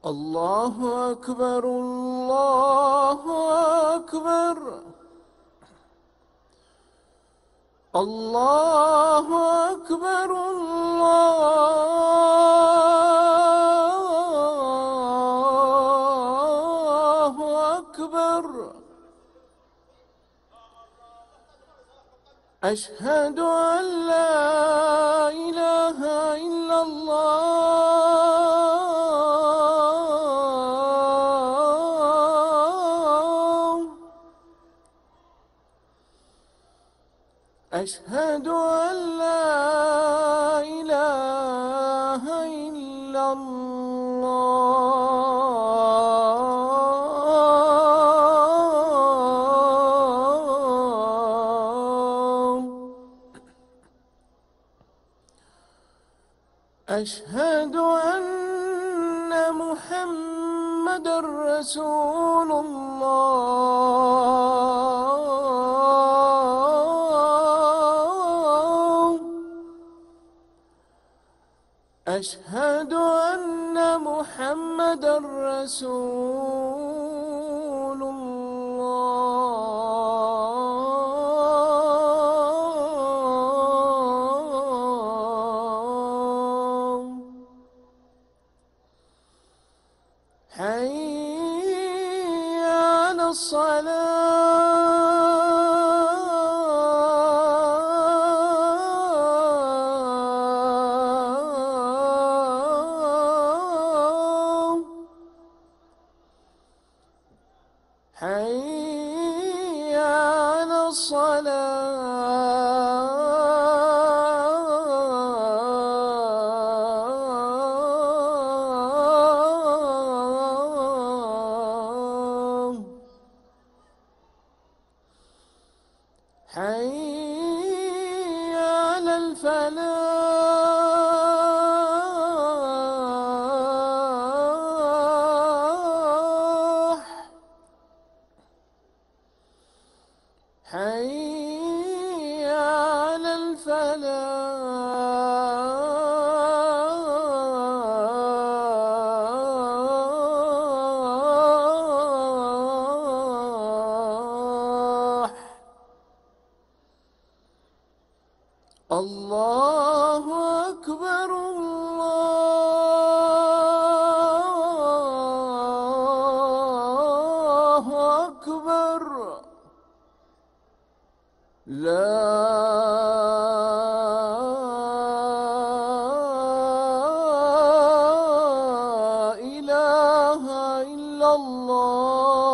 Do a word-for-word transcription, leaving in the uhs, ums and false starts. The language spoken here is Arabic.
الله أكبر الله أكبر الله أكبر الله أكبر. أشهد أن لا إله إلا الله. أشهد أن لا إله إلا الله. أشهد أن محمدًا رسول الله. أشهد أن محمدًا رسول الله. حي على الصلاة. حي على الصلاة. حي على الفلاح. حي على الفلاح. الله أكبر الله أكبر. لا إله إلا الله.